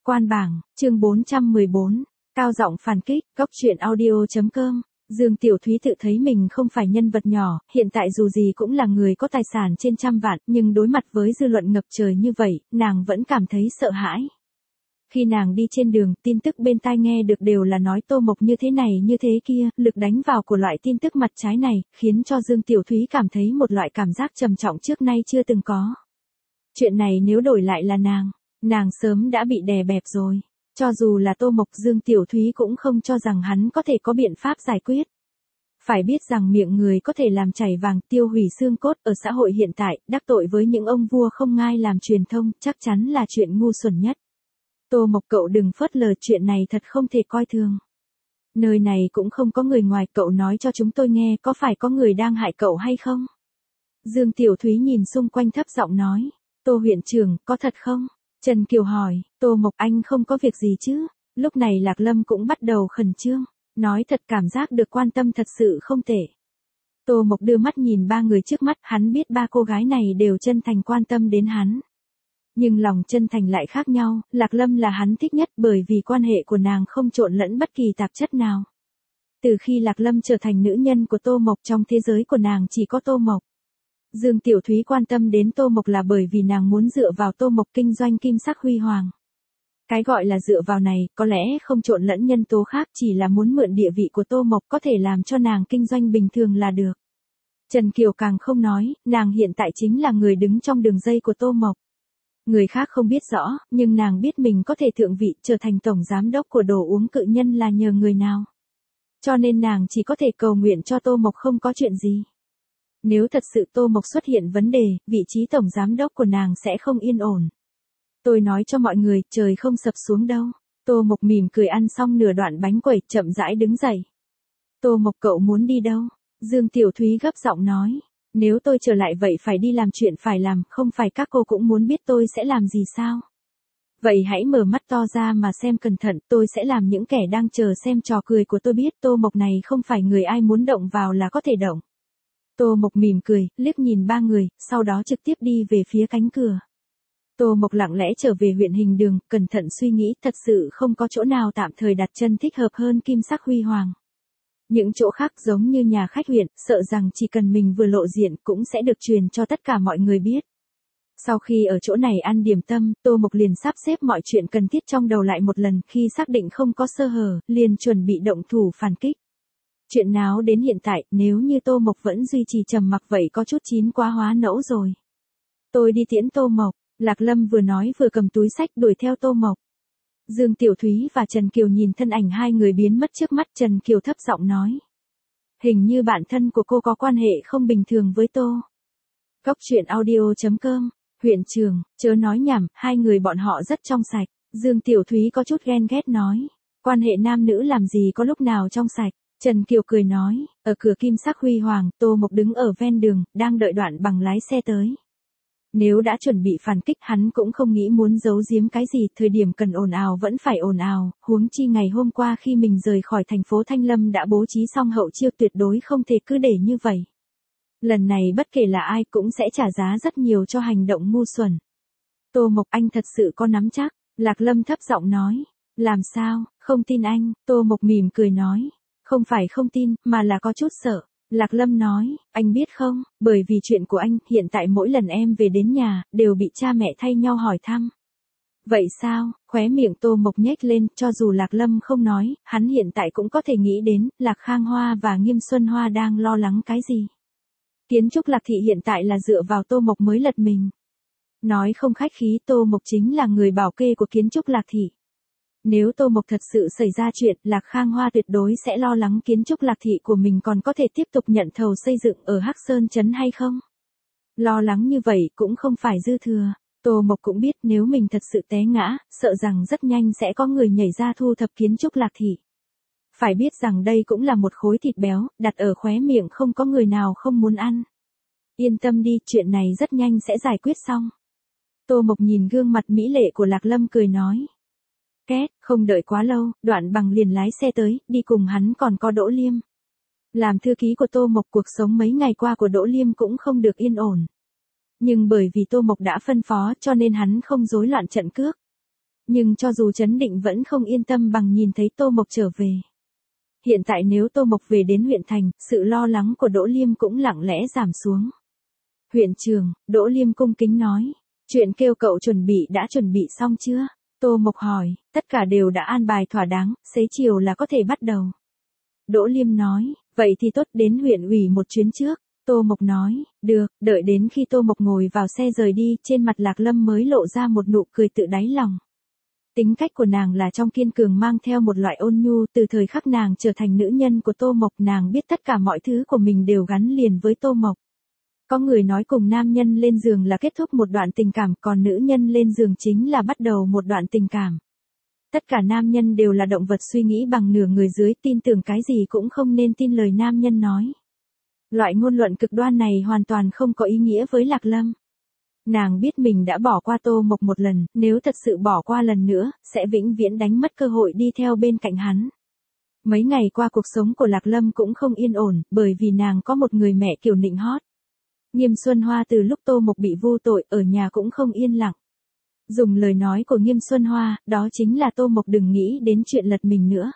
Quan bảng, chương 414, cao giọng phản kích, góc truyện audio.com. Dương Tiểu Thúy tự thấy mình không phải nhân vật nhỏ, hiện tại dù gì cũng là người có tài sản trên trăm vạn, nhưng đối mặt với dư luận ngập trời như vậy, nàng vẫn cảm thấy sợ hãi. Khi nàng đi trên đường, tin tức bên tai nghe được đều là nói Tô Mộc như thế này như thế kia, lực đánh vào của loại tin tức mặt trái này, khiến cho Dương Tiểu Thúy cảm thấy một loại cảm giác trầm trọng trước nay chưa từng có. Chuyện này nếu đổi lại là nàng sớm đã bị đè bẹp rồi. Cho dù là Tô Mộc, Dương Tiểu Thúy cũng không cho rằng hắn có thể có biện pháp giải quyết. Phải biết rằng miệng người có thể làm chảy vàng, tiêu hủy xương cốt, ở xã hội hiện tại, đắc tội với những ông vua không ngai làm truyền thông, chắc chắn là chuyện ngu xuẩn nhất. Tô Mộc, cậu đừng phớt lờ chuyện này, thật không thể coi thường. Nơi này cũng không có người ngoài, cậu nói cho chúng tôi nghe, có phải có người đang hại cậu hay không? Dương Tiểu Thúy nhìn xung quanh thấp giọng nói. Tô huyện trưởng, có thật không? Trần Kiều hỏi. Tô Mộc, anh không có việc gì chứ? Lúc này Lạc Lâm cũng bắt đầu khẩn trương. Nói thật, cảm giác được quan tâm thật sự không tệ. Tô Mộc đưa mắt nhìn ba người trước mắt, hắn biết ba cô gái này đều chân thành quan tâm đến hắn. Nhưng lòng chân thành lại khác nhau, Lạc Lâm là hắn thích nhất bởi vì quan hệ của nàng không trộn lẫn bất kỳ tạp chất nào. Từ khi Lạc Lâm trở thành nữ nhân của Tô Mộc, trong thế giới của nàng chỉ có Tô Mộc. Dương Tiểu Thúy quan tâm đến Tô Mộc là bởi vì nàng muốn dựa vào Tô Mộc kinh doanh kim sắc huy hoàng. Cái gọi là dựa vào này, có lẽ không trộn lẫn nhân tố khác, chỉ là muốn mượn địa vị của Tô Mộc có thể làm cho nàng kinh doanh bình thường là được. Trần Kiều càng không nói, nàng hiện tại chính là người đứng trong đường dây của Tô Mộc. Người khác không biết rõ, nhưng nàng biết mình có thể thượng vị, trở thành tổng giám đốc của đồ uống Cự Nhân là nhờ người nào. Cho nên nàng chỉ có thể cầu nguyện cho Tô Mộc không có chuyện gì. Nếu thật sự Tô Mộc xuất hiện vấn đề, vị trí tổng giám đốc của nàng sẽ không yên ổn. Tôi nói cho mọi người, trời không sập xuống đâu. Tô Mộc mỉm cười ăn xong nửa đoạn bánh quẩy, chậm rãi đứng dậy. Tô Mộc, cậu muốn đi đâu? Dương Tiểu Thúy gấp giọng nói. Nếu tôi trở lại vậy phải đi làm chuyện phải làm, không phải các cô cũng muốn biết tôi sẽ làm gì sao? Vậy hãy mở mắt to ra mà xem cẩn thận, tôi sẽ làm những kẻ đang chờ xem trò cười của tôi biết. Tô Mộc này không phải người ai muốn động vào là có thể động. Tô Mộc mỉm cười, liếc nhìn ba người, sau đó trực tiếp đi về phía cánh cửa. Tô Mộc lặng lẽ trở về huyện Hình Đường, cẩn thận suy nghĩ, thật sự không có chỗ nào tạm thời đặt chân thích hợp hơn kim sắc huy hoàng. Những chỗ khác giống như nhà khách huyện, sợ rằng chỉ cần mình vừa lộ diện cũng sẽ được truyền cho tất cả mọi người biết. Sau khi ở chỗ này ăn điểm tâm, Tô Mộc liền sắp xếp mọi chuyện cần thiết trong đầu lại một lần, khi xác định không có sơ hở, liền chuẩn bị động thủ phản kích. Chuyện náo đến hiện tại, nếu như Tô Mộc vẫn duy trì trầm mặc vậy có chút chín quá hóa nẫu rồi. Tôi đi tiễn Tô Mộc, Lạc Lâm vừa nói vừa cầm túi xách đuổi theo Tô Mộc. Dương Tiểu Thúy và Trần Kiều nhìn thân ảnh hai người biến mất trước mắt, Trần Kiều thấp giọng nói. Hình như bạn thân của cô có quan hệ không bình thường với Tô. Góc truyện audio.com, huyện trưởng, chớ nói nhảm, hai người bọn họ rất trong sạch. Dương Tiểu Thúy có chút ghen ghét nói. Quan hệ nam nữ làm gì có lúc nào trong sạch. Trần Kiều cười nói, ở cửa kim sắc huy hoàng, Tô Mộc đứng ở ven đường, đang đợi Đoạn Bằng lái xe tới. Nếu đã chuẩn bị phản kích hắn cũng không nghĩ muốn giấu giếm cái gì, thời điểm cần ồn ào vẫn phải ồn ào, huống chi ngày hôm qua khi mình rời khỏi thành phố Thanh Lâm đã bố trí xong hậu chiêu, tuyệt đối không thể cứ để như vậy. Lần này bất kể là ai cũng sẽ trả giá rất nhiều cho hành động ngu xuẩn. Tô Mộc, anh thật sự có nắm chắc, Lạc Lâm thấp giọng nói. Làm sao, không tin anh? Tô Mộc mỉm cười nói. Không phải không tin, mà là có chút sợ. Lạc Lâm nói, anh biết không, bởi vì chuyện của anh, hiện tại mỗi lần em về đến nhà, đều bị cha mẹ thay nhau hỏi thăm. Vậy sao, khóe miệng Tô Mộc nhếch lên, cho dù Lạc Lâm không nói, hắn hiện tại cũng có thể nghĩ đến, Lạc Khang Hoa và Nghiêm Xuân Hoa đang lo lắng cái gì. Kiến trúc Lạc Thị hiện tại là dựa vào Tô Mộc mới lật mình. Nói không khách khí, Tô Mộc chính là người bảo kê của kiến trúc Lạc Thị. Nếu Tô Mộc thật sự xảy ra chuyện, Lạc Khang Hoa tuyệt đối sẽ lo lắng kiến trúc Lạc Thị của mình còn có thể tiếp tục nhận thầu xây dựng ở Hắc Sơn Trấn hay không. Lo lắng như vậy cũng không phải dư thừa. Tô Mộc cũng biết nếu mình thật sự té ngã, sợ rằng rất nhanh sẽ có người nhảy ra thu thập kiến trúc Lạc Thị. Phải biết rằng đây cũng là một khối thịt béo, đặt ở khóe miệng không có người nào không muốn ăn. Yên tâm đi, chuyện này rất nhanh sẽ giải quyết xong. Tô Mộc nhìn gương mặt mỹ lệ của Lạc Lâm cười nói. Két, không đợi quá lâu, Đoạn Bằng liền lái xe tới, đi cùng hắn còn có Đỗ Liêm. Làm thư ký của Tô Mộc, cuộc sống mấy ngày qua của Đỗ Liêm cũng không được yên ổn. Nhưng bởi vì Tô Mộc đã phân phó cho nên hắn không rối loạn trận cước. Nhưng cho dù chấn định vẫn không yên tâm bằng nhìn thấy Tô Mộc trở về. Hiện tại nếu Tô Mộc về đến huyện thành, sự lo lắng của Đỗ Liêm cũng lặng lẽ giảm xuống. Huyện trưởng, Đỗ Liêm cung kính nói. Chuyện kêu cậu đã chuẩn bị xong chưa? Tô Mộc hỏi, tất cả đều đã an bài thỏa đáng, xế chiều là có thể bắt đầu. Đỗ Liêm nói, vậy thì tốt, đến huyện ủy một chuyến trước. Tô Mộc nói, được, đợi đến khi Tô Mộc ngồi vào xe rời đi, trên mặt Lạc Lâm mới lộ ra một nụ cười tự đáy lòng. Tính cách của nàng là trong kiên cường mang theo một loại ôn nhu, từ thời khắc nàng trở thành nữ nhân của Tô Mộc, nàng biết tất cả mọi thứ của mình đều gắn liền với Tô Mộc. Có người nói cùng nam nhân lên giường là kết thúc một đoạn tình cảm, còn nữ nhân lên giường chính là bắt đầu một đoạn tình cảm. Tất cả nam nhân đều là động vật suy nghĩ bằng nửa người dưới, tin tưởng cái gì cũng không nên tin lời nam nhân nói. Loại ngôn luận cực đoan này hoàn toàn không có ý nghĩa với Lạc Lâm. Nàng biết mình đã bỏ qua Tô Mộc một lần, nếu thật sự bỏ qua lần nữa, sẽ vĩnh viễn đánh mất cơ hội đi theo bên cạnh hắn. Mấy ngày qua cuộc sống của Lạc Lâm cũng không yên ổn, bởi vì nàng có một người mẹ kiểu nịnh hót. Nghiêm Xuân Hoa từ lúc Tô Mộc bị vu tội, ở nhà cũng không yên lặng. Dùng lời nói của Nghiêm Xuân Hoa, đó chính là Tô Mộc đừng nghĩ đến chuyện lật mình nữa.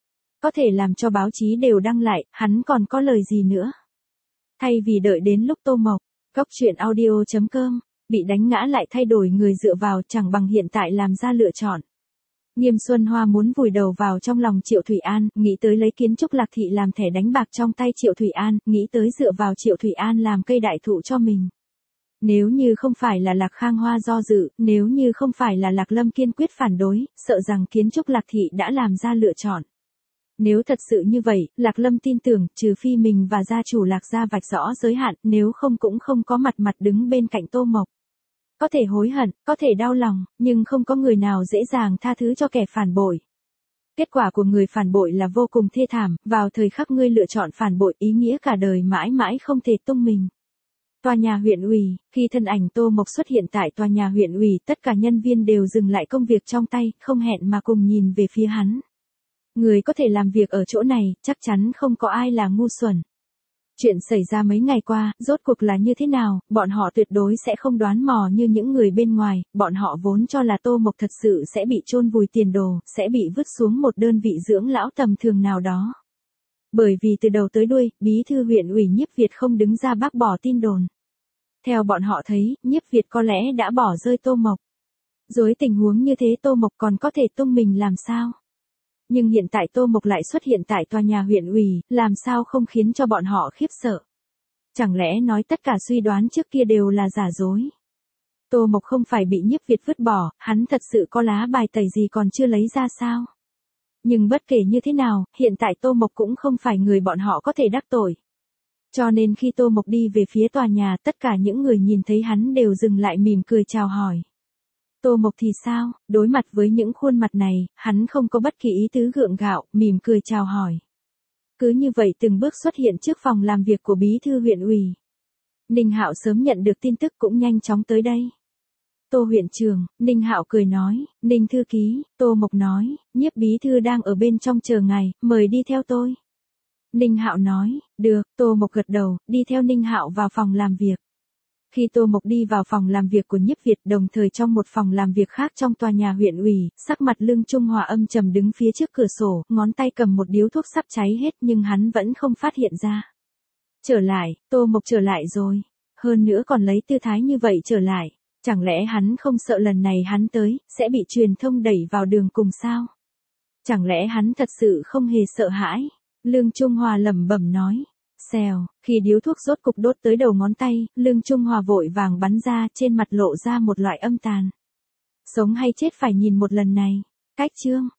Có thể làm cho báo chí đều đăng lại, hắn còn có lời gì nữa. Thay vì đợi đến lúc Tô Mộc, Góc Chuyện Audio.com, bị đánh ngã lại thay đổi người dựa vào, chẳng bằng hiện tại làm ra lựa chọn. Nghiêm Xuân Hoa muốn vùi đầu vào trong lòng Triệu Thủy An, nghĩ tới lấy kiến trúc Lạc Thị làm thẻ đánh bạc trong tay Triệu Thủy An, nghĩ tới dựa vào Triệu Thủy An làm cây đại thụ cho mình. Nếu như không phải là Lạc Khang Hoa do dự, nếu như không phải là Lạc Lâm kiên quyết phản đối, sợ rằng kiến trúc Lạc Thị đã làm ra lựa chọn. Nếu thật sự như vậy, Lạc Lâm tin tưởng, trừ phi mình và gia chủ Lạc gia vạch rõ giới hạn, nếu không cũng không có mặt đứng bên cạnh Tô Mộc. Có thể hối hận, có thể đau lòng, nhưng không có người nào dễ dàng tha thứ cho kẻ phản bội. Kết quả của người phản bội là vô cùng thê thảm, vào thời khắc ngươi lựa chọn phản bội, ý nghĩa cả đời mãi mãi không thể tung mình. Tòa nhà huyện ủy, khi thân ảnh Tô Mộc xuất hiện tại tòa nhà huyện ủy, tất cả nhân viên đều dừng lại công việc trong tay, không hẹn mà cùng nhìn về phía hắn. Người có thể làm việc ở chỗ này, chắc chắn không có ai là ngu xuẩn. Chuyện xảy ra mấy ngày qua, rốt cuộc là như thế nào, bọn họ tuyệt đối sẽ không đoán mò như những người bên ngoài, bọn họ vốn cho là Tô Mộc thật sự sẽ bị chôn vùi tiền đồ, sẽ bị vứt xuống một đơn vị dưỡng lão tầm thường nào đó. Bởi vì từ đầu tới đuôi, bí thư huyện ủy Nhiếp Việt không đứng ra bác bỏ tin đồn. Theo bọn họ thấy, Nhiếp Việt có lẽ đã bỏ rơi Tô Mộc. Dưới tình huống như thế Tô Mộc còn có thể tung mình làm sao? Nhưng hiện tại Tô Mộc lại xuất hiện tại tòa nhà huyện ủy, làm sao không khiến cho bọn họ khiếp sợ? Chẳng lẽ nói tất cả suy đoán trước kia đều là giả dối? Tô Mộc không phải bị Nhiếp Việt vứt bỏ, hắn thật sự có lá bài tẩy gì còn chưa lấy ra sao? Nhưng bất kể như thế nào, hiện tại Tô Mộc cũng không phải người bọn họ có thể đắc tội. Cho nên khi Tô Mộc đi về phía tòa nhà, tất cả những người nhìn thấy hắn đều dừng lại mỉm cười chào hỏi. Tô Mộc thì sao, đối mặt với những khuôn mặt này, hắn không có bất kỳ ý tứ gượng gạo, mỉm cười chào hỏi. Cứ như vậy từng bước xuất hiện trước phòng làm việc của bí thư huyện ủy. Ninh Hạo sớm nhận được tin tức cũng nhanh chóng tới đây. Tô huyện trưởng, Ninh Hạo cười nói, Ninh thư ký, Tô Mộc nói, Nhiếp bí thư đang ở bên trong chờ ngài, mời đi theo tôi. Ninh Hạo nói, được, Tô Mộc gật đầu, đi theo Ninh Hạo vào phòng làm việc. Khi Tô Mộc đi vào phòng làm việc của Nhiếp Việt, đồng thời trong một phòng làm việc khác trong tòa nhà huyện ủy, sắc mặt Lương Trung Hòa âm trầm đứng phía trước cửa sổ, ngón tay cầm một điếu thuốc sắp cháy hết nhưng hắn vẫn không phát hiện ra. Trở lại, Tô Mộc trở lại rồi. Hơn nữa còn lấy tư thái như vậy trở lại. Chẳng lẽ hắn không sợ lần này hắn tới, sẽ bị truyền thông đẩy vào đường cùng sao? Chẳng lẽ hắn thật sự không hề sợ hãi? Lương Trung Hòa lẩm bẩm nói. Xèo, khi điếu thuốc rốt cục đốt tới đầu ngón tay, Lương Trung Hòa vội vàng bắn ra, trên mặt lộ ra một loại âm tàn. Sống hay chết phải nhìn một lần này. Cách chương.